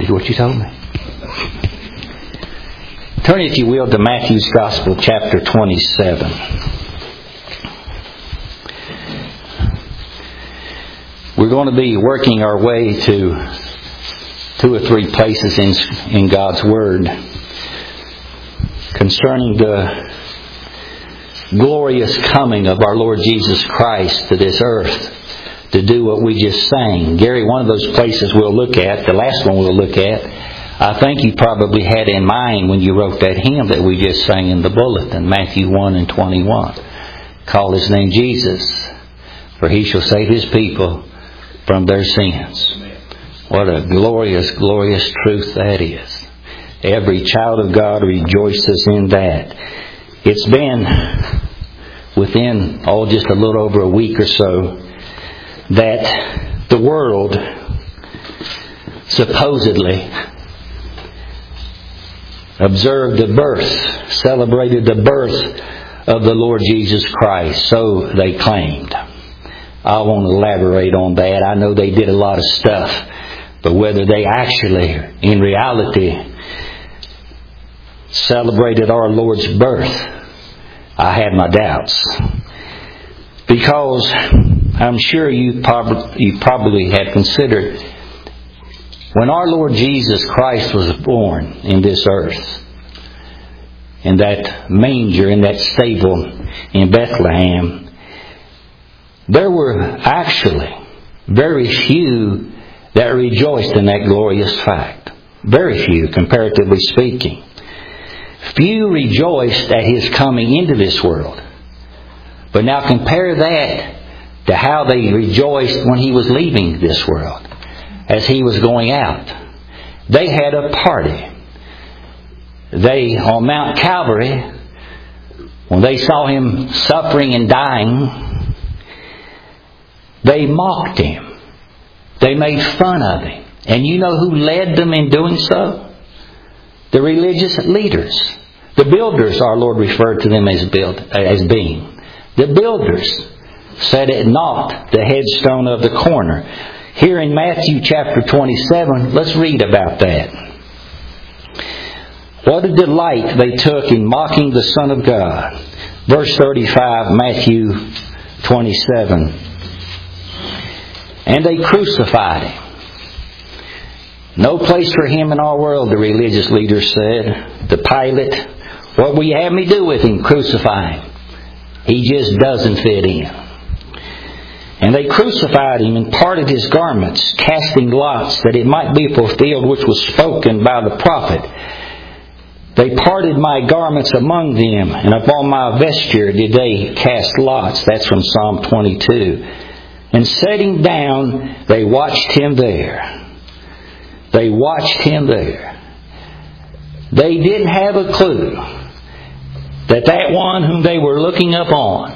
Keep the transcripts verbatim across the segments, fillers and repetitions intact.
is what you told me. Turn, if you will, to Matthew's Gospel, chapter twenty-seven. We're going to be working our way to two or three places in, in God's Word concerning the glorious coming of our Lord Jesus Christ to this earth to do what we just sang. Gary, one of those places we'll look at, the last one we'll look at, I think you probably had in mind when you wrote that hymn that we just sang in the bulletin, Matthew one and twenty-one. Call His name Jesus, for He shall save His people from their sins. What a glorious, glorious truth that is. Every child of God rejoices in that. It's been within, oh, just a little over a week or so, that the world supposedly observed the birth, celebrated the birth of the Lord Jesus Christ. So they claimed. I won't elaborate on that. I know they did a lot of stuff. But whether they actually, in reality, celebrated our Lord's birth, I have my doubts. Because I'm sure you probably, you probably have considered when our Lord Jesus Christ was born in this earth, in that manger, in that stable in Bethlehem, there were actually very few that rejoiced in that glorious fact. Very few, comparatively speaking. Few rejoiced at His coming into this world. But now compare that to how they rejoiced when He was leaving this world, as He was going out. They had a party. They, on Mount Calvary, when they saw Him suffering and dying, they mocked Him. They made fun of Him. And you know who led them in doing so? The religious leaders. The builders, our Lord referred to them as build, as being. The builders set at naught the headstone of the corner. Here in Matthew chapter twenty-seven, let's read about that. What a delight they took in mocking the Son of God. Verse thirty-five, Matthew twenty-seven. And they crucified Him. No place for Him in our world, the religious leaders said. To Pilate, what will you have me do with Him? Crucify Him. He just doesn't fit in. And they crucified Him and parted His garments, casting lots, that it might be fulfilled which was spoken by the prophet. They parted my garments among them, and upon my vesture did they cast lots. That's from Psalm twenty-two. And sitting down, they watched Him there. They watched Him there. They didn't have a clue that that one whom they were looking up on,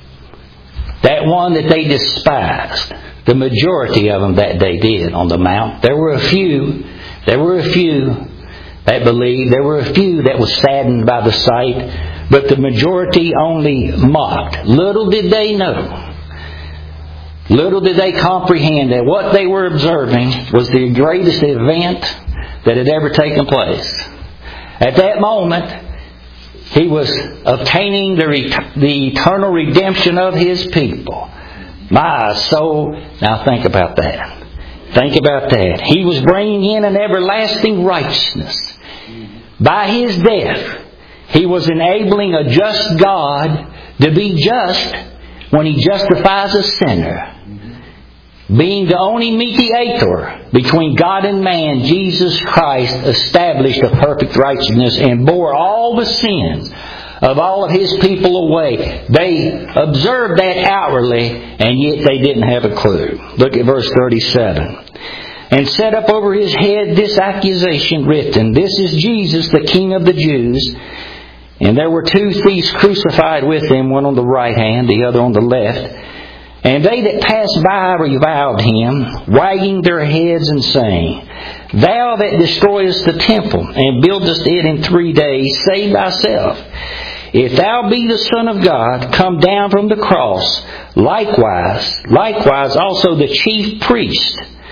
that one that they despised, the majority of them that day did on the mount. There were a few, there were a few that believed. There were a few that was saddened by the sight, but the majority only mocked. Little did they know. Little did they comprehend that what they were observing was the greatest event that had ever taken place. At that moment, He was obtaining the, re- the eternal redemption of His people. My soul, now think about that. Think about that. He was bringing in an everlasting righteousness. By His death, He was enabling a just God to be just when He justifies a sinner. Being the only mediator between God and man, Jesus Christ established a perfect righteousness and bore all the sins of all of His people away. They observed that outwardly, and yet they didn't have a clue. Look at verse thirty-seven. And set up over His head this accusation written, This is Jesus, the King of the Jews. And there were two thieves crucified with Him, one on the right hand, the other on the left. And they that passed by reviled Him, wagging their heads and saying, Thou that destroyest the temple and buildest it in three days, save thyself. If thou be the Son of God, come down from the cross. Likewise, likewise also the chief priest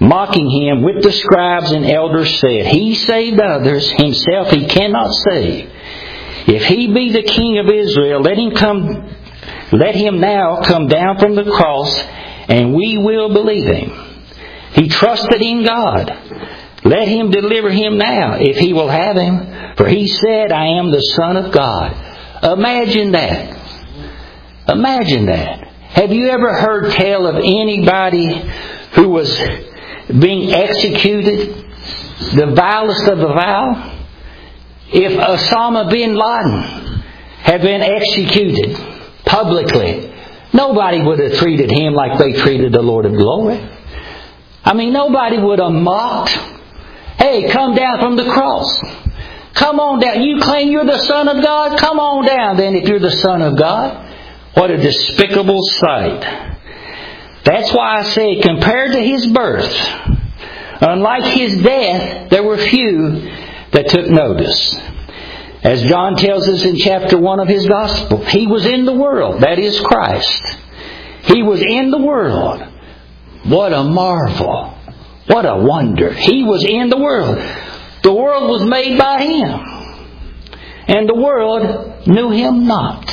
mocking him with the scribes and elders, said, He saved others, himself he cannot save. If he be the King of Israel, let him come, let him now come down from the cross, and we will believe him. He trusted in God. Let him deliver him now, if he will have him. For he said, I am the Son of God. Imagine that. Imagine that. Have you ever heard tell of anybody who was being executed, the vilest of the vile? If Osama bin Laden had been executed publicly, nobody would have treated him like they treated the Lord of glory. I mean, nobody would have mocked. Hey, come down from the cross. Come on down. You claim you're the Son of God? Come on down then if you're the Son of God. What a despicable sight. That's why I say, compared to His birth, unlike His death, there were few that took notice. As John tells us in chapter one of his Gospel, He was in the world. That is Christ. He was in the world. What a marvel. What a wonder. He was in the world. The world was made by Him. And the world knew Him not.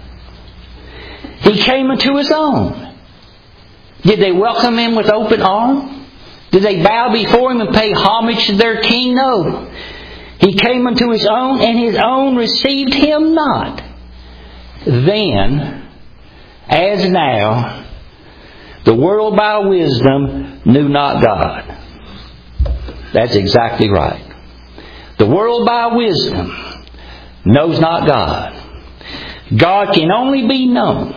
He came into His own. Did they welcome Him with open arms? Did they bow before Him and pay homage to their King? No. He came unto His own, and His own received Him not. Then, as now, the world by wisdom knew not God. That's exactly right. The world by wisdom knows not God. God can only be known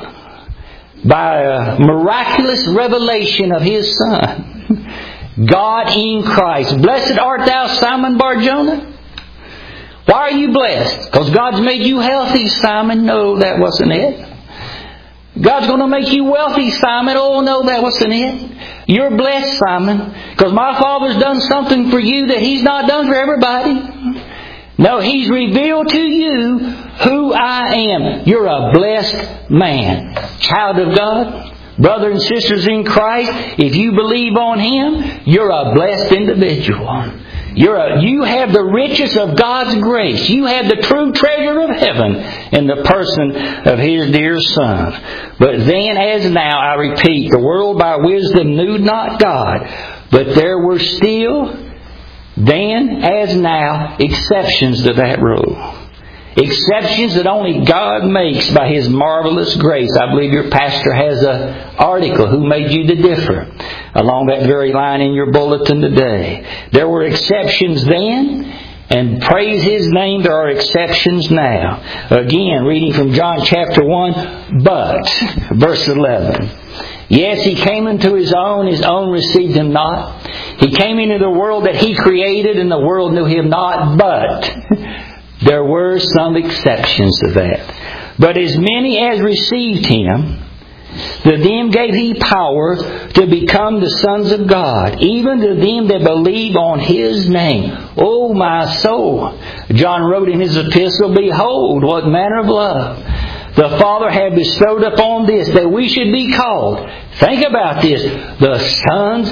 by a miraculous revelation of His Son. God in Christ. Blessed art thou, Simon Bar-Jonah. Why are you blessed? Because God's made you healthy, Simon. No, that wasn't it. God's going to make you wealthy, Simon. Oh, no, that wasn't it. You're blessed, Simon, because my Father's done something for you that He's not done for everybody. No, He's revealed to you who I am. You're a blessed man. Child of God, brother and sisters in Christ, if you believe on Him, you're a blessed individual. You're a, you have the riches of God's grace. You have the true treasure of heaven in the person of His dear Son. But then as now, I repeat, the world by wisdom knew not God. But there were still, then as now, exceptions to that rule. Exceptions that only God makes by His marvelous grace. I believe your pastor has an article, Who Made You to Differ, along that very line in your bulletin today. There were exceptions then, and praise His name, there are exceptions now. Again, reading from John chapter one, but, verse eleven. Yes, He came into His own, His own received Him not. He came into the world that He created, and the world knew Him not, but there were some exceptions to that. But as many as received Him, to them gave He power to become the sons of God, even to them that believe on His name. Oh, my soul. John wrote in his epistle, Behold, what manner of love the Father had bestowed upon this, that we should be called, think about this, the sons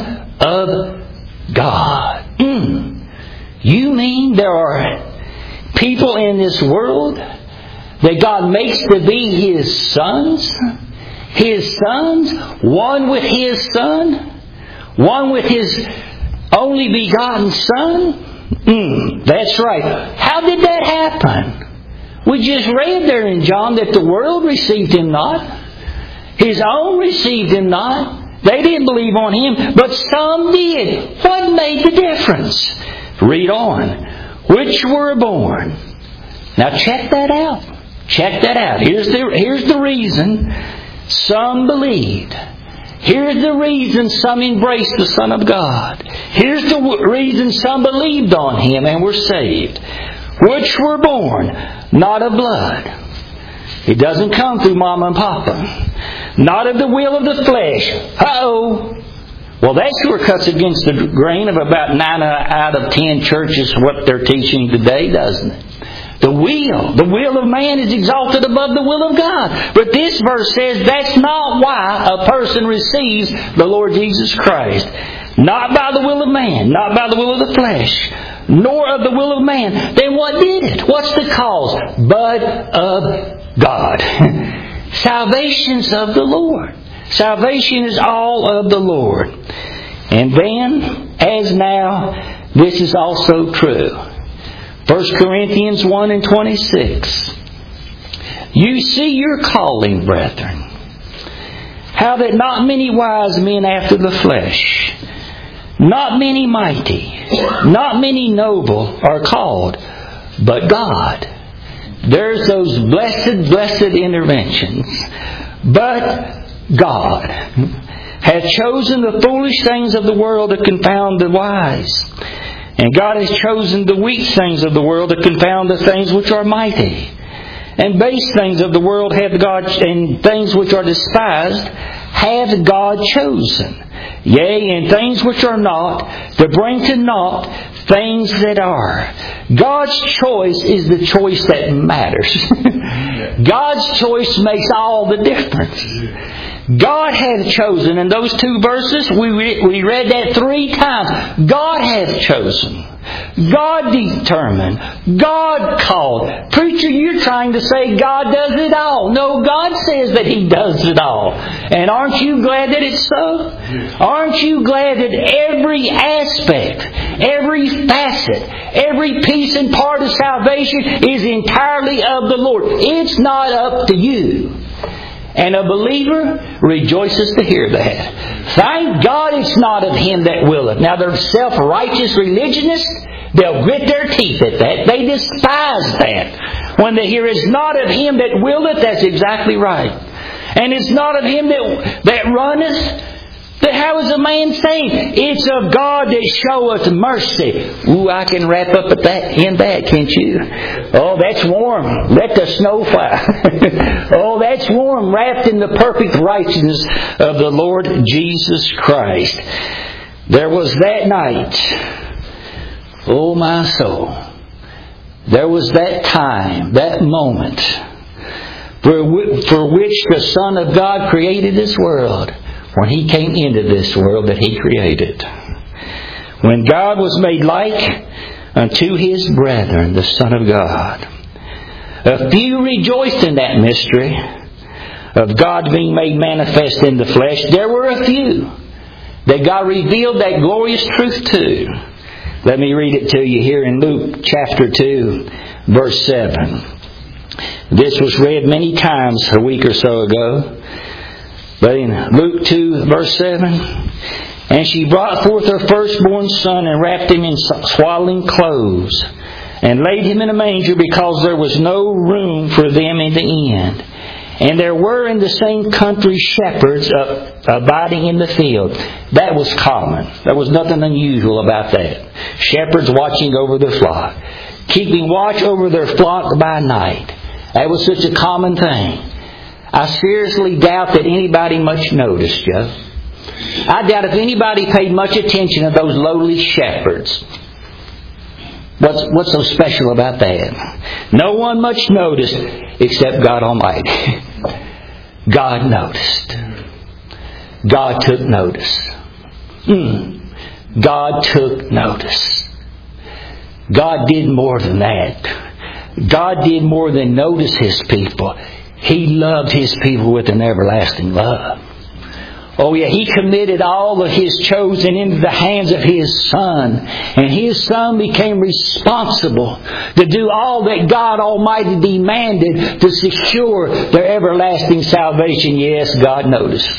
of God. Mm. You mean there are people in this world that God makes to be His sons? His sons? One with His Son? One with His only begotten Son? Mm, that's right. How did that happen? We just read there in John that the world received Him not. His own received Him not. They didn't believe on Him, but some did. What made the difference? Read on. Which were born. Now check that out. Check that out. Here's the, here's the reason some believed. Here's the reason some embraced the Son of God. Here's the reason some believed on Him and were saved. Which were born, not of blood. It doesn't come through Mama and Papa. Not of the will of the flesh. Uh-oh. Well, that sure cuts against the grain of about nine out of ten churches, what they're teaching today, doesn't it? The will. The will of man is exalted above the will of God. But this verse says that's not why a person receives the Lord Jesus Christ. Not by the will of man, not by the will of the flesh, nor of the will of man. Then what did it? What's the cause? But of God. Salvation's of the Lord. Salvation is all of the Lord. And then, as now, this is also true. First Corinthians one and twenty-six. You see your calling, brethren, how that not many wise men after the flesh, not many mighty, not many noble are called, but God. There's those blessed, blessed interventions. But God hath chosen the foolish things of the world to confound the wise. And God has chosen the weak things of the world to confound the things which are mighty. And base things of the world hath God, and things which are despised hath God chosen. Yea, and things which are not, to bring to naught things that are. God's choice is the choice that matters. God's choice makes all the difference. God hath chosen. In those two verses, we re- we read that three times. God hath chosen. God determined. God called. Preacher, you're trying to say God does it all. No, God says that He does it all. And aren't you glad that it's so? Aren't you glad that every aspect, every facet, every piece and part of salvation is entirely of the Lord? It's not up to you. And a believer rejoices to hear that. Thank God it's not of him that willeth. Now, the self-righteous religionists, they'll grit their teeth at that. They despise that. When they hear it's not of him that willeth, that's exactly right. And it's not of him that, that runneth. But how is a man saved? It's of God that showeth mercy. Ooh, I can wrap up at that in that, can't you? Oh, that's warm. Let the snow fly. Oh, that's warm, wrapped in the perfect righteousness of the Lord Jesus Christ. There was that night. Oh, my soul. There was that time, that moment, for, for which the Son of God created this world. When He came into this world that He created. When God was made like unto His brethren, the Son of God. A few rejoiced in that mystery of God being made manifest in the flesh. There were a few that God revealed that glorious truth to. Let me read it to you here in Luke chapter two, verse seven. This was read many times a week or so ago. But in Luke two, verse seven, and she brought forth her firstborn son and wrapped him in swaddling clothes and laid him in a manger because there was no room for them in the inn. And there were in the same country shepherds abiding in the field. That was common. There was nothing unusual about that. Shepherds watching over their flock, keeping watch over their flock by night. That was such a common thing. I seriously doubt that anybody much noticed, Joe. I doubt if anybody paid much attention to those lowly shepherds. What's, what's so special about that? No one much noticed except God Almighty. God noticed. God took notice. Mm. God took notice. God did more than that. God did more than notice His people. He loved His people with an everlasting love. Oh yeah, He committed all of His chosen into the hands of His Son. And His Son became responsible to do all that God Almighty demanded to secure their everlasting salvation. Yes, God noticed.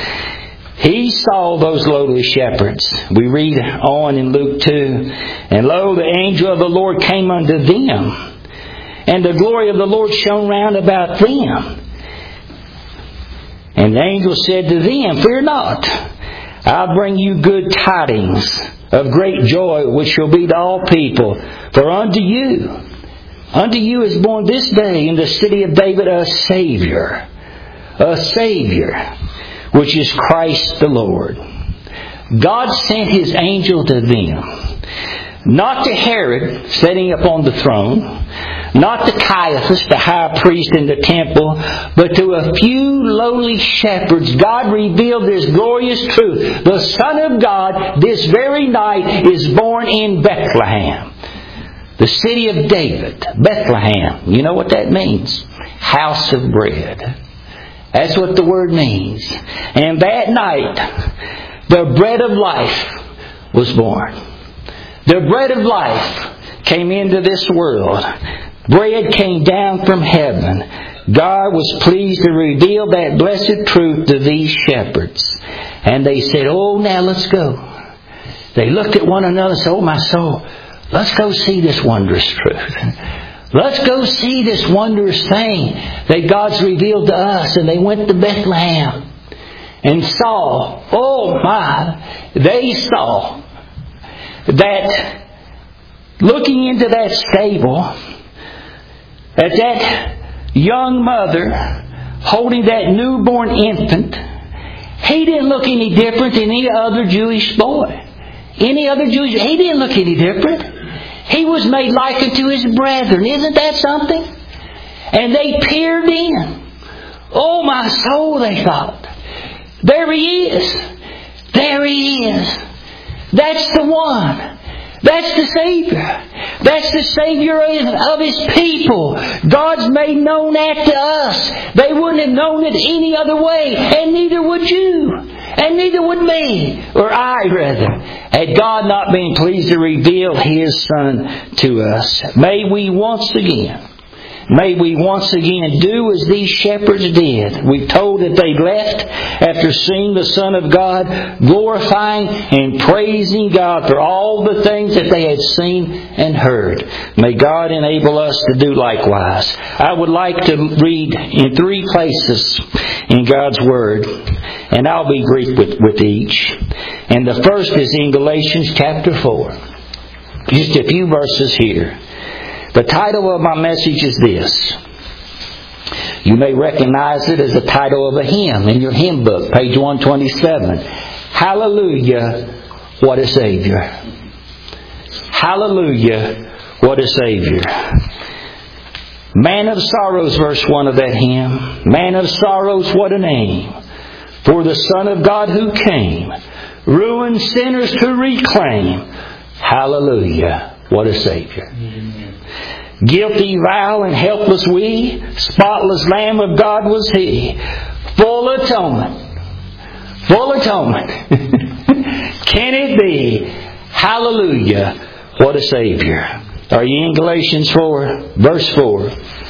He saw those lowly shepherds. We read on in Luke two. And lo, the angel of the Lord came unto them. And the glory of the Lord shone round about them. And the angel said to them, Fear not, I bring you good tidings of great joy, which shall be to all people. For unto you, unto you is born this day in the city of David a Savior, a Savior, which is Christ the Lord. God sent His angel to them, not to Herod sitting upon the throne, not to Caiaphas, the high priest in the temple, but to a few lowly shepherds, God revealed this glorious truth. The Son of God, this very night, is born in Bethlehem, the city of David. Bethlehem. You know what that means? House of bread. That's what the word means. And that night, the bread of life was born. The bread of life came into this world. Bread came down from heaven. God was pleased to reveal that blessed truth to these shepherds. And they said, oh, now let's go. They looked at one another and said, oh, my soul, let's go see this wondrous truth. Let's go see this wondrous thing that God's revealed to us. And they went to Bethlehem and saw, oh my, they saw that looking into that stable, at that young mother holding that newborn infant, he didn't look any different than any other Jewish boy. Any other Jewish, he didn't look any different. He was made like unto his brethren. Isn't that something? And they peered in. Oh, my soul, they thought. There he is. There he is. That's the one. That's the Savior. That's the Savior of His people. God's made known that to us. They wouldn't have known it any other way. And neither would you. And neither would me. Or I, rather. Had God not been pleased to reveal His Son to us. May we once again, may we once again do as these shepherds did. We're told that they left after seeing the Son of God, glorifying and praising God for all the things that they had seen and heard. May God enable us to do likewise. I would like to read in three places in God's Word, and I'll be brief with, with each. And the first is in Galatians chapter four. Just a few verses here. The title of my message is this. You may recognize it as the title of a hymn in your hymn book, page one twenty-seven. Hallelujah, what a Savior. Hallelujah, what a Savior. Man of sorrows, verse one of that hymn. Man of sorrows, what a name. For the Son of God who came, ruined sinners to reclaim. Hallelujah, what a Savior. Amen. Guilty, vile, and helpless we, spotless Lamb of God was He. Full atonement. Full atonement. Can it be? Hallelujah, what a Savior. Are you in Galatians four? Verse four.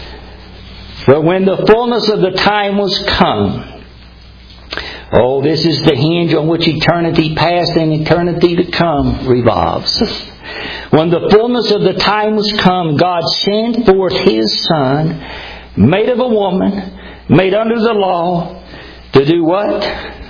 But when the fullness of the time was come, oh, this is the hinge on which eternity past and eternity to come revolves. When the fullness of the time was come, God sent forth His Son, made of a woman, made under the law, to do what?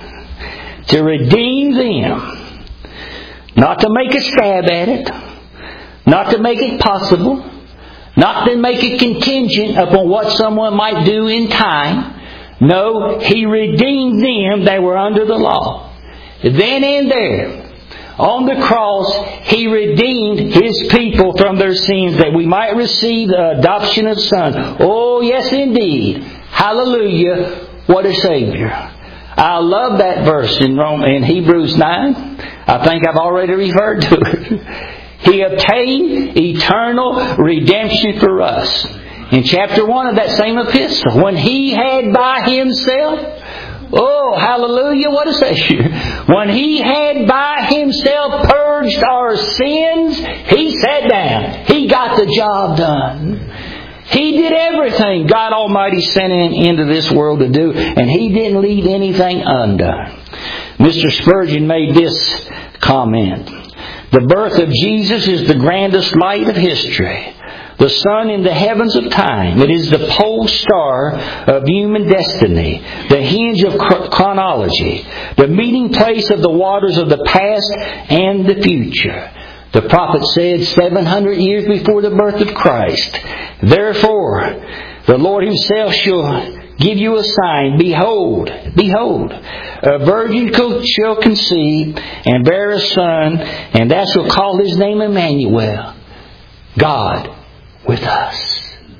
To redeem them. Not to make a stab at it. Not to make it possible. Not to make it contingent upon what someone might do in time. No, He redeemed them that were under the law. Then and there, on the cross, He redeemed His people from their sins that we might receive the adoption of sons. Oh, yes, indeed. Hallelujah, what a Savior. I love that verse in Rome, in Hebrews nine. I think I've already referred to it. He obtained eternal redemption for us. In chapter one of that same epistle, when He had by Himself, oh, hallelujah, what a Savior. When He had by Himself purged our sins, He sat down. He got the job done. He did everything God Almighty sent Him into this world to do, and He didn't leave anything undone. Mister Spurgeon made this comment. The birth of Jesus is the grandest light of history. The sun in the heavens of time. It is the pole star of human destiny. The hinge of chronology. The meeting place of the waters of the past and the future. The prophet said seven hundred years before the birth of Christ. Therefore, the Lord Himself shall give you a sign. Behold, behold, a virgin shall conceive and bear a son, and thou shalt call His name Emmanuel. God with us.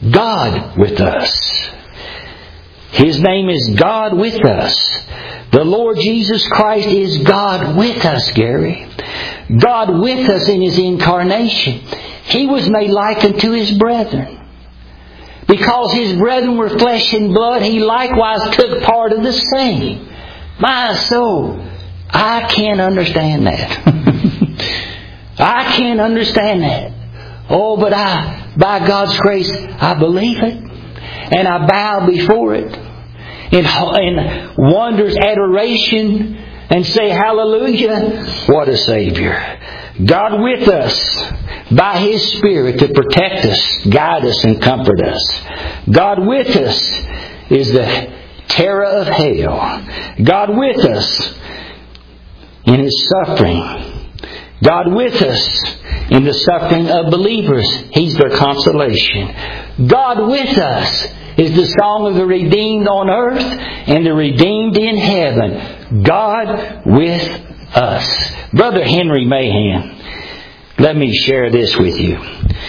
God with us. His name is God with us. The Lord Jesus Christ is God with us, Gary. God with us in His incarnation. He was made like unto His brethren. Because His brethren were flesh and blood, He likewise took part of the same. My soul, I can't understand that. I can't understand that. Oh, but I, by God's grace, I believe it. And I bow before it in, in wondrous adoration and say, hallelujah, what a Savior. God with us by His Spirit to protect us, guide us, and comfort us. God with us is the terror of hell. God with us in His suffering. God with us in the suffering of believers. He's their consolation. God with us is the song of the redeemed on earth and the redeemed in heaven. God with us. Brother Henry Mahan, let me share this with you.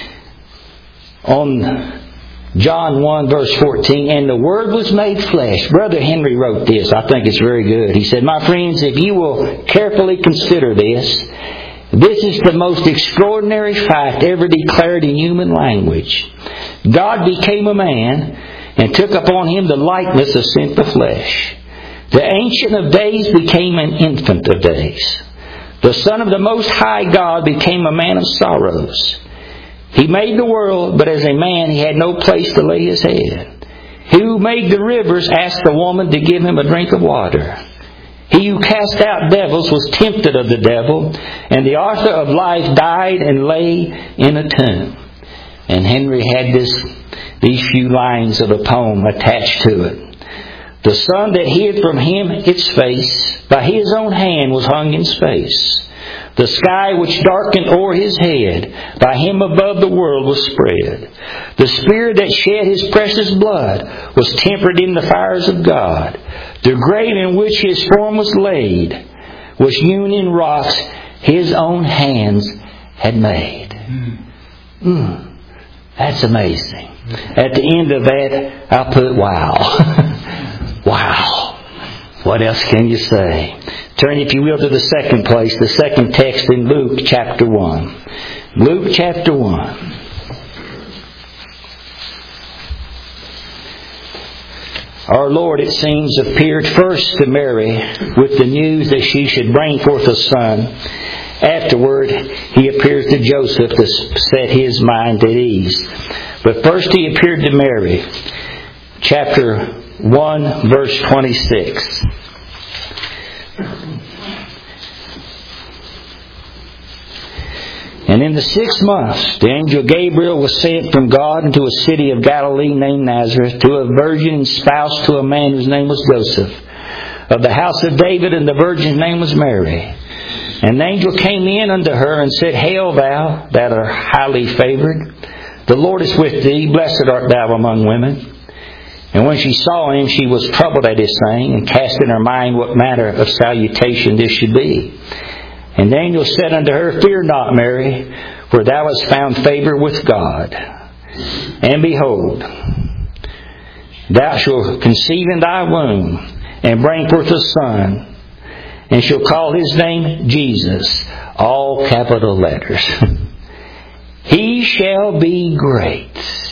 On John one verse fourteen, and the Word was made flesh. Brother Henry wrote this. I think it's very good. He said, my friends, if you will carefully consider this, this is the most extraordinary fact ever declared in human language. God became a man and took upon Him the likeness of sinful flesh. The Ancient of Days became an infant of days. The Son of the Most High God became a man of sorrows. He made the world, but as a man He had no place to lay His head. He who made the rivers asked the woman to give Him a drink of water. He who cast out devils was tempted of the devil, and the author of life died and lay in a tomb. And Henry had this, these few lines of a poem attached to it. The sun that hid from Him its face, by His own hand was hung in space. The sky which darkened o'er His head, by Him above the world was spread. The Spirit that shed His precious blood was tempered in the fires of God. The grave in which His form was laid was hewn in rocks His own hands had made. Mm, that's amazing. At the end of that, I'll put wow. Wow. What else can you say? Turn, if you will, to the second place, the second text in Luke chapter one. Luke chapter one. Our Lord, it seems, appeared first to Mary with the news that she should bring forth a son. Afterward, He appears to Joseph to set his mind at ease. But first He appeared to Mary. Chapter one, verse twenty-six. And in the sixth month, the angel Gabriel was sent from God into a city of Galilee named Nazareth to a virgin espoused to a man whose name was Joseph, of the house of David, and the virgin's name was Mary. And the angel came in unto her and said, Hail thou, that art highly favored. The Lord is with thee. Blessed art thou among women. And when she saw him, she was troubled at his saying, and cast in her mind what manner of salutation this should be. And the angel said unto her, Fear not, Mary, for thou hast found favor with God. And behold, thou shalt conceive in thy womb, and bring forth a son, and shall call his name Jesus, all capital letters. He shall be great,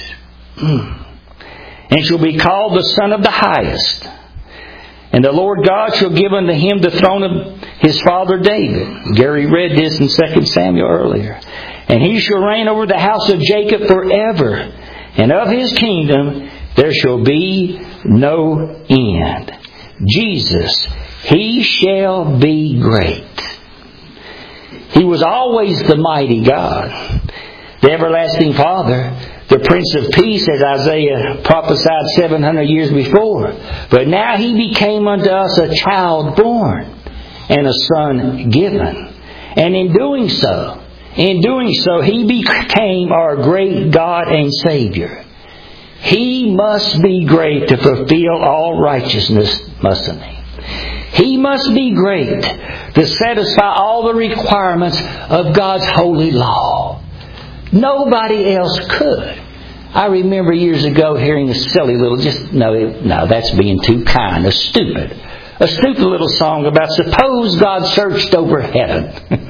and shall be called the Son of the Highest. And the Lord God shall give unto him the throne of his father David. Gary read this in Second Samuel earlier. And he shall reign over the house of Jacob forever. And of his kingdom there shall be no end. Jesus, He shall be great. He was always the mighty God, the everlasting Father, the Prince of Peace, as Isaiah prophesied seven hundred years before. But now He became unto us a child born and a son given. And in doing so, in doing so, He became our great God and Savior. He must be great to fulfill all righteousness, mustn't He? He must be great to satisfy all the requirements of God's holy law. Nobody else could. I remember years ago hearing a silly little, just, no, it, no, that's being too kind, a stupid, a stupid little song about suppose God searched over heaven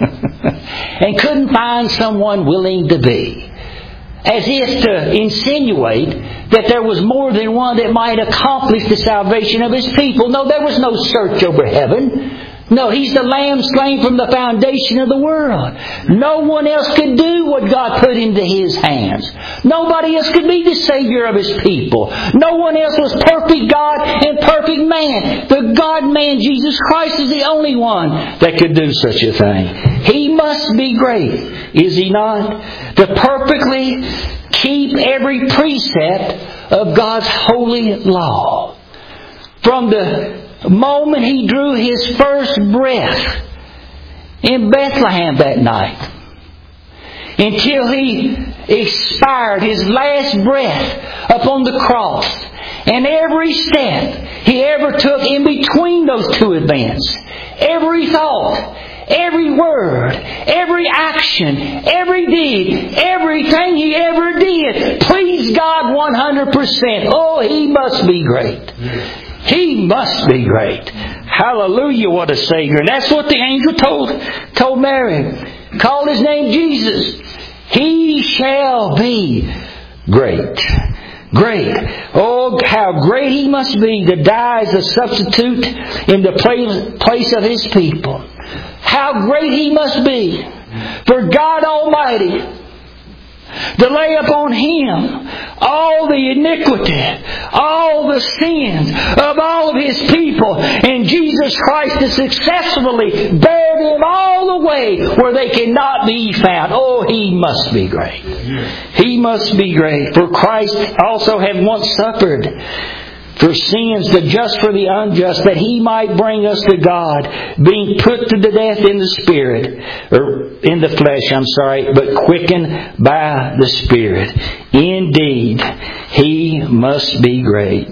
and couldn't find someone willing to be. As if to insinuate that there was more than one that might accomplish the salvation of His people. No, there was no search over heaven. No, He's the Lamb slain from the foundation of the world. No one else could do what God put into His hands. Nobody else could be the Savior of His people. No one else was perfect God and perfect man. The God-man, Jesus Christ, is the only one that could do such a thing. He must be great, is He not? To perfectly keep every precept of God's holy law. From the moment He drew His first breath in Bethlehem that night, until He expired His last breath upon the cross, and every step He ever took in between those two events, every thought, every word, every action, every deed, everything He ever did pleased God one hundred percent. Oh, He must be great. He must be great. Hallelujah, what a Savior. And that's what the angel told, told Mary. Called His name Jesus. He shall be great. Great. Oh, how great He must be to die as a substitute in the place, place of His people. How great He must be for God Almighty to lay upon Him all the iniquity, all the sins of all of His people, and Jesus Christ to successfully bear them all away where they cannot be found. Oh, He must be great. He must be great. For Christ also had once suffered for sins, the just for the unjust, that He might bring us to God, being put to the death in the Spirit, or in the flesh, I'm sorry, but quickened by the Spirit. Indeed, He must be great.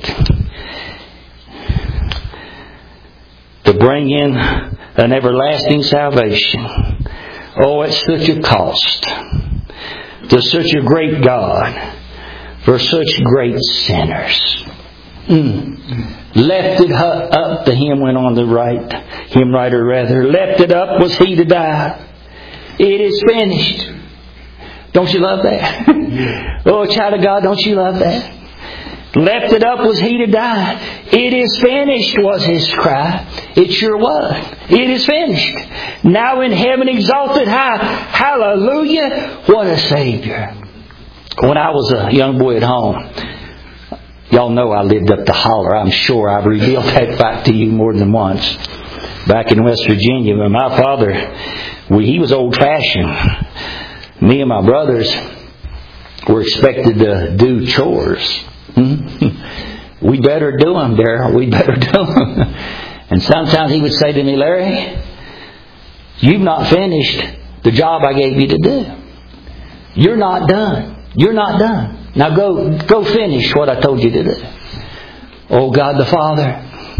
To bring in an everlasting salvation. Oh, it's such a cost. To such a great God, for such great sinners. Mm. Left it up to Him went on the right. Him right or rather. Left it up was He to die. It is finished. Don't you love that? Yeah. Oh, child of God, don't you love that? Left it up was He to die. It is finished was His cry. It sure was. It is finished. Now in heaven exalted high. Hallelujah. What a Savior. When I was a young boy at home, y'all know I lived up the holler. I'm sure I've revealed that fact to you more than once. Back in West Virginia, when my father, we, he was old-fashioned. Me and my brothers were expected to do chores. Hmm? We better do them, Darryl. We better do them. And sometimes he would say to me, Larry, you've not finished the job I gave you to do. You're not done. You're not done. Now go go finish what I told you to do. Oh, God the Father,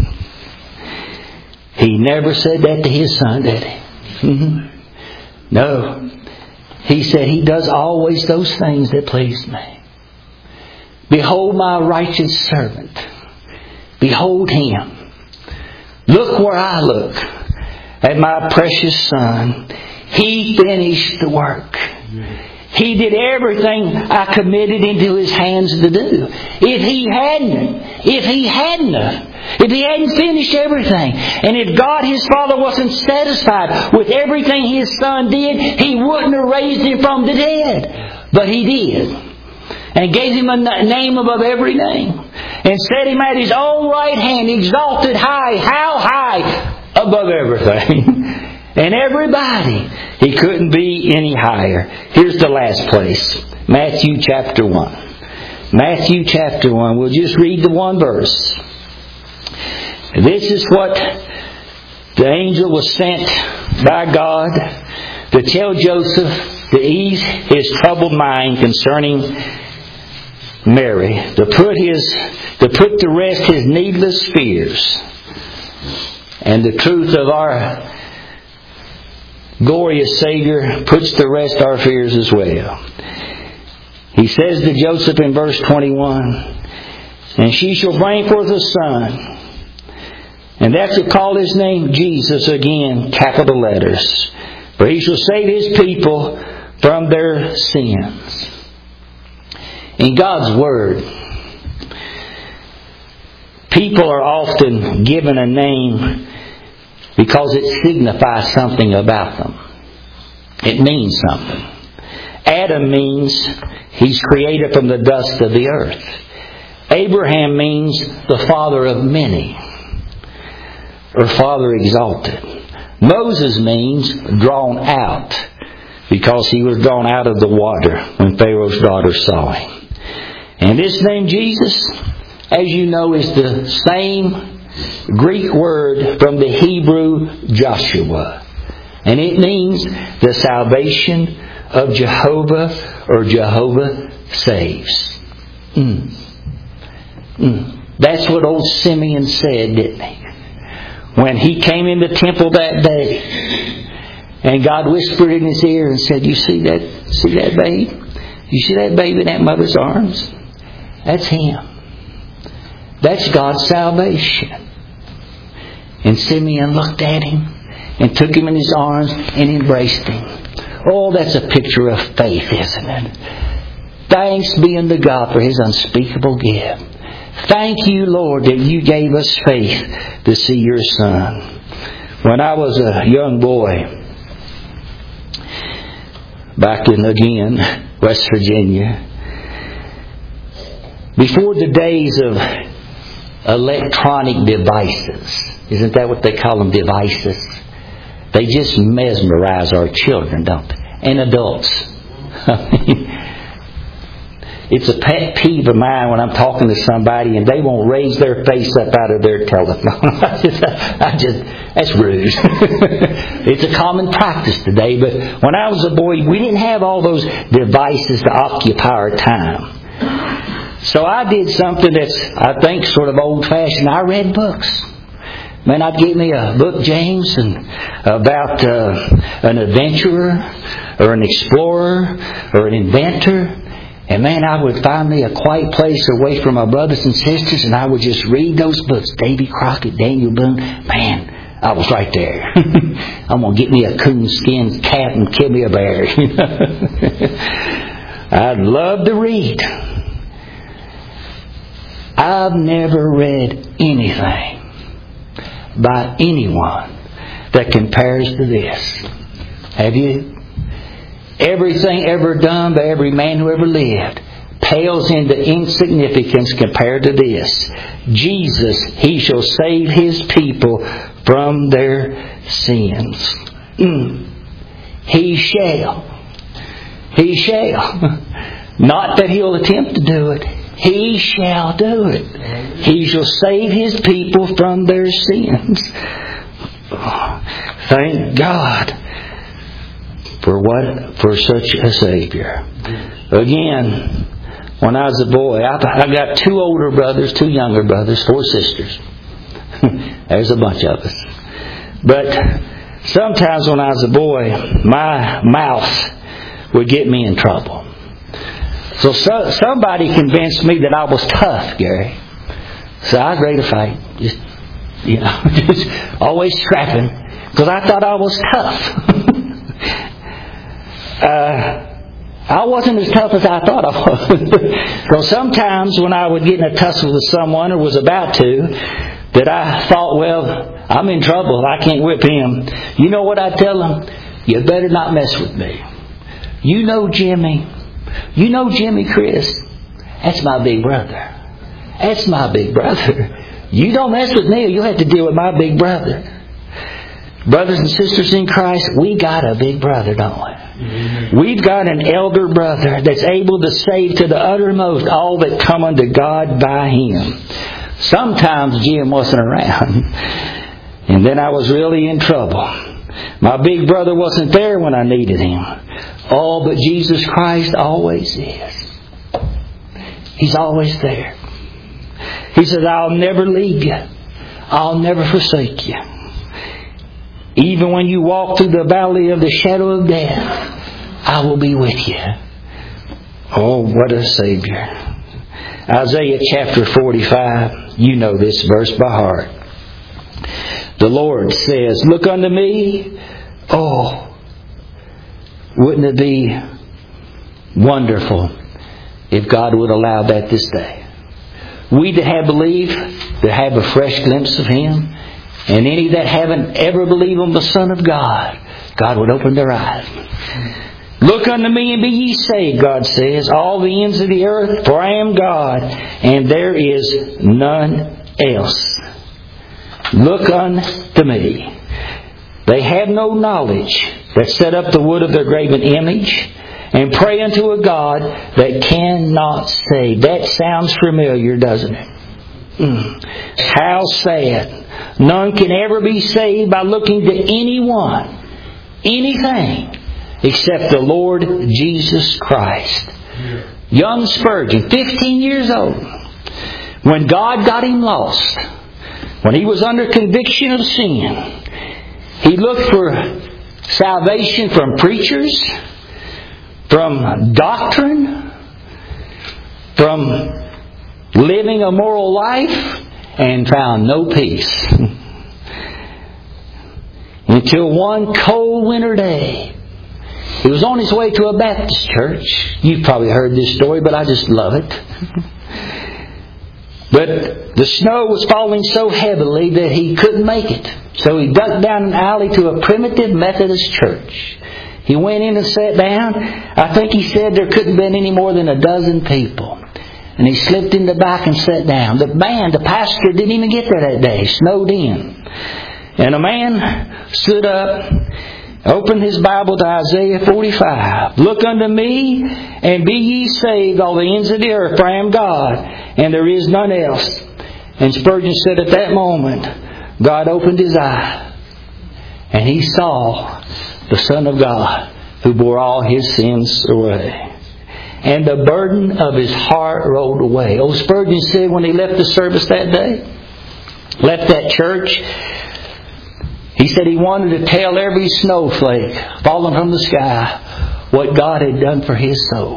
He never said that to His Son, did He? Mm-hmm. No. He said, He does always those things that please me. Behold my righteous servant. Behold Him. Look where I look at my precious Son. He finished the work. He did everything I committed into His hands to do. If He hadn't, if He hadn't, if He hadn't finished everything, and if God His Father wasn't satisfied with everything His Son did, He wouldn't have raised Him from the dead. But He did. And gave Him a name above every name. And set Him at His own right hand, exalted high, how high? Above everything. And everybody. He couldn't be any higher. Here's the last place. Matthew chapter one. Matthew chapter one. We'll just read the one verse. This is what the angel was sent by God to tell Joseph to ease his troubled mind concerning Mary. To put his, to put to rest his needless fears. And the truth of our glorious Savior puts to rest our fears as well. He says to Joseph in verse twenty-one, "And she shall bring forth a son, and thou shalt call his name Jesus," again, capital letters, "for he shall save his people from their sins." In God's Word, people are often given a name because it signifies something about them. It means something. Adam means he's created from the dust of the earth. Abraham means the father of many, or father exalted. Moses means drawn out, because he was drawn out of the water when Pharaoh's daughter saw him. And this name Jesus, as you know, is the same Greek word from the Hebrew Joshua. And it means the salvation of Jehovah, or Jehovah saves. Mm. Mm. That's what old Simeon said, didn't he? When he came in the temple that day, and God whispered in his ear and said, "You see that, see that babe? You see that babe in that mother's arms? That's him. That's God's salvation." And Simeon looked at him and took him in his arms and embraced him. Oh, that's a picture of faith, isn't it? Thanks be unto God for His unspeakable gift. Thank you, Lord, that you gave us faith to see your Son. When I was a young boy, back in, again, West Virginia, before the days of electronic devices, isn't that what they call them, devices? They just mesmerize our children, don't they? And adults. It's a pet peeve of mine when I'm talking to somebody and they won't raise their face up out of their telephone. I just, I just, that's rude. It's a common practice today, but when I was a boy, we didn't have all those devices to occupy our time. So I did something that's, I think, sort of old-fashioned. I read books. Man, I'd get me a book, James, and about uh, an adventurer or an explorer or an inventor. And man, I would find me a quiet place away from my brothers and sisters, and I would just read those books. Davy Crockett, Daniel Boone. Man, I was right there. I'm going to get me a coonskin cat and kill me a bear. I'd love to read. I've never read anything by anyone that compares to this. Have you? Everything ever done by every man who ever lived pales into insignificance compared to this. Jesus, He shall save His people from their sins. Mm. He shall. He shall. Not that He'll attempt to do it. He shall do it. He shall save His people from their sins. Oh, thank God for what for such a Savior. Again, when I was a boy, I, I got two older brothers, two younger brothers, four sisters. There's a bunch of us. But sometimes when I was a boy, my mouth would get me in trouble. So, so somebody convinced me that I was tough, Gary. So I was ready to fight. Just, you know, just always scrapping. Because I thought I was tough. uh, I wasn't as tough as I thought I was. So sometimes when I would get in a tussle with someone or was about to, that I thought, well, I'm in trouble. I can't whip him. You know what I'd tell them? You better not mess with me. You know Jimmy. You know Jimmy Chris. That's my big brother. That's my big brother. You don't mess with me or you'll have to deal with my big brother. Brothers and sisters in Christ, we got a big brother, don't we? Mm-hmm. We've got an elder brother that's able to save to the uttermost all that come unto God by Him. Sometimes Jim wasn't around. And then I was really in trouble. My big brother wasn't there when I needed him. Oh, but Jesus Christ always is. He's always there. He says, I'll never leave you. I'll never forsake you. Even when you walk through the valley of the shadow of death, I will be with you. Oh, what a Savior. Isaiah chapter forty-five. You know this verse by heart. The Lord says, look unto me. Oh, wouldn't it be wonderful if God would allow that this day? We that have believed, that have a fresh glimpse of Him, and any that haven't ever believed on the Son of God, God would open their eyes. Look unto me and be ye saved, God says, all the ends of the earth, for I am God, and there is none else. Look unto me. They have no knowledge that set up the wood of their graven image and pray unto a God that cannot save. That sounds familiar, doesn't it? Mm. How sad. None can ever be saved by looking to anyone, anything, except the Lord Jesus Christ. Young Spurgeon, fifteen years old, when God got him lost, when he was under conviction of sin, he looked for salvation from preachers, from doctrine, from living a moral life, and found no peace. Until one cold winter day, he was on his way to a Baptist church. You've probably heard this story, but I just love it. But the snow was falling so heavily that he couldn't make it. So he ducked down an alley to a primitive Methodist church. He went in and sat down. I think he said there couldn't have been any more than a dozen people. And he slipped in the back and sat down. The man, the pastor, didn't even get there that day. Snowed in. And a man stood up, opened his Bible to Isaiah forty-five. Look unto me and be ye saved, all the ends of the earth, for I am God, and there is none else. And Spurgeon said at that moment, God opened his eye, and he saw the Son of God who bore all his sins away. And the burden of his heart rolled away. Old Spurgeon said when he left the service that day, left that church, he said he wanted to tell every snowflake falling from the sky what God had done for his soul.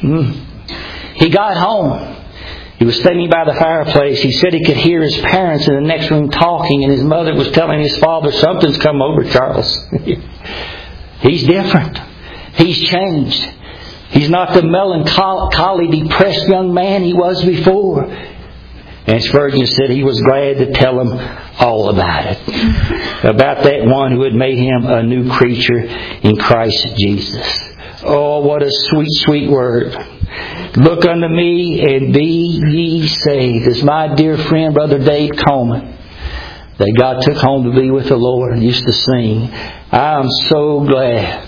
Mm. He got home. He was standing by the fireplace. He said he could hear his parents in the next room talking, and his mother was telling his father, something's come over Charles. He's different. He's changed. He's not the melancholy, depressed young man he was before. And Spurgeon said he was glad to tell him all about it. About that one who had made him a new creature in Christ Jesus. Oh, what a sweet, sweet word. Look unto me and be ye saved. As my dear friend, Brother Dave Coleman, that God took home to be with the Lord, used to sing, I am so glad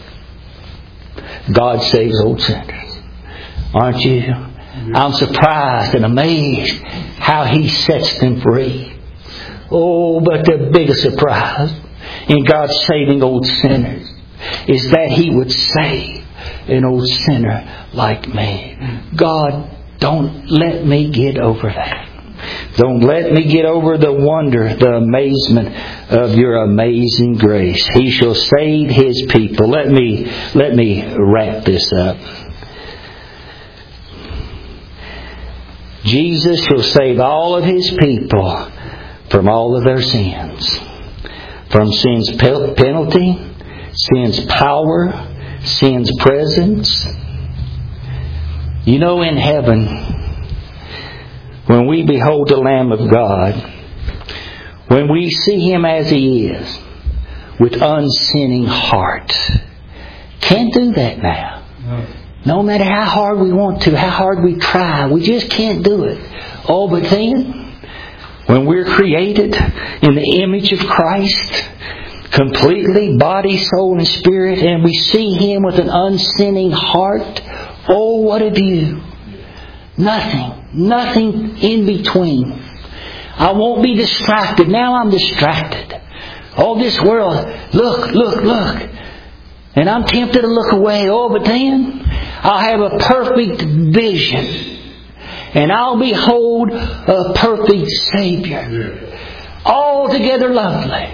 God saves old sinners. Aren't you? I'm surprised and amazed how He sets them free. Oh, but the biggest surprise in God saving old sinners is that He would save an old sinner like me. God, don't let me get over that. Don't let me get over the wonder, the amazement of your amazing grace. He shall save His people. Let me, let me wrap this up. Jesus shall save all of His people from all of their sins. From sin's penalty, sin's power, sin's presence. You know, in heaven, when we behold the Lamb of God, when we see Him as He is, with unsinning heart, can't do that now. No. No matter how hard we want to, how hard we try, we just can't do it. Oh, but then, when we're created in the image of Christ, completely, body, soul, and spirit, and we see Him with an unsinning heart, oh, what a view. Nothing. Nothing in between. I won't be distracted. Now I'm distracted. Oh, this world, look, look, look. And I'm tempted to look away. Oh, but then I'll have a perfect vision. And I'll behold a perfect Savior. Altogether lovely.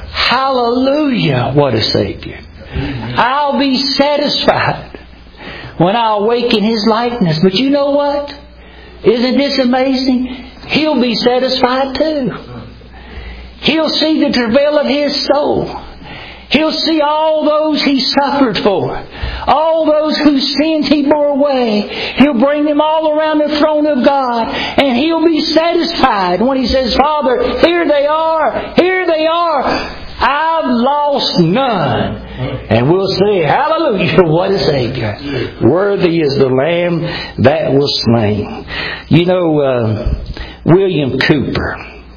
Hallelujah, what a Savior. I'll be satisfied when I awake in His likeness. But you know what? Isn't this amazing? He'll be satisfied too. He'll see the travail of His soul. He'll see all those He suffered for. All those whose sins He bore away. He'll bring them all around the throne of God. And He'll be satisfied when He says, Father, here they are. Here they are. I've lost none. And we'll say, hallelujah, what a Savior. Worthy is the Lamb that was slain. You know, uh, William Cooper,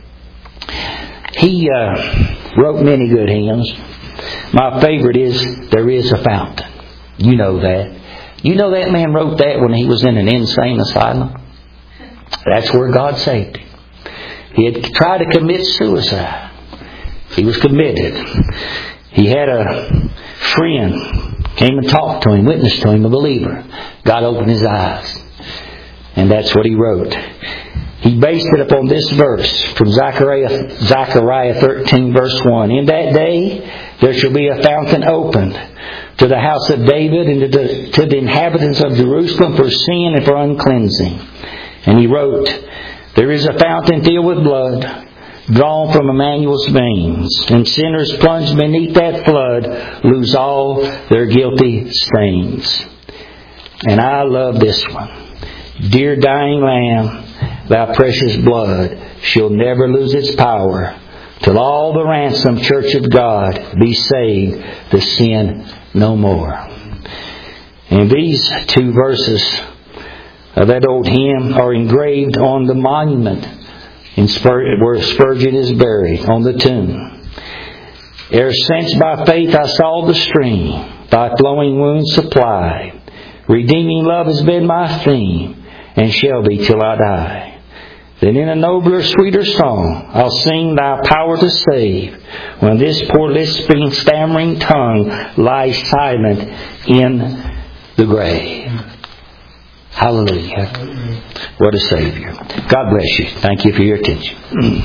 he uh, wrote many good hymns. My favorite is There Is a Fountain. You know that. You know that man wrote that when he was in an insane asylum? That's where God saved him. He had tried to commit suicide. He was committed. He had a friend came and talked to him, witnessed to him, a believer. God opened his eyes. And that's what he wrote. He based it upon this verse from Zechariah, Zechariah thirteen verse one. In that day there shall be a fountain opened to the house of David and to the, to the inhabitants of Jerusalem for sin and for uncleansing. And he wrote, there is a fountain filled with blood, drawn from Emmanuel's veins, and sinners plunged beneath that flood lose all their guilty stains. And I love this one. Dear dying Lamb, Thy precious blood shall never lose its power, till all the ransomed church of God be saved to sin no more. And these two verses of that old hymn are engraved on the monument in Spur- where Spurgeon is buried, on the tomb. Ere since by faith I saw the stream, Thy flowing wounds supply, redeeming love has been my theme, and shall be till I die. Then in a nobler, sweeter song I'll sing Thy power to save, when this poor lisping, stammering tongue lies silent in the grave. Hallelujah. What a Savior. God bless you. Thank you for your attention.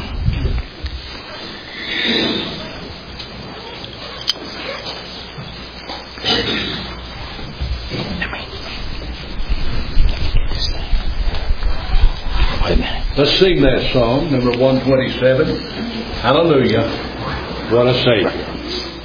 Wait a minute. Let's sing that song, number one twenty-seven. Hallelujah. What a Savior.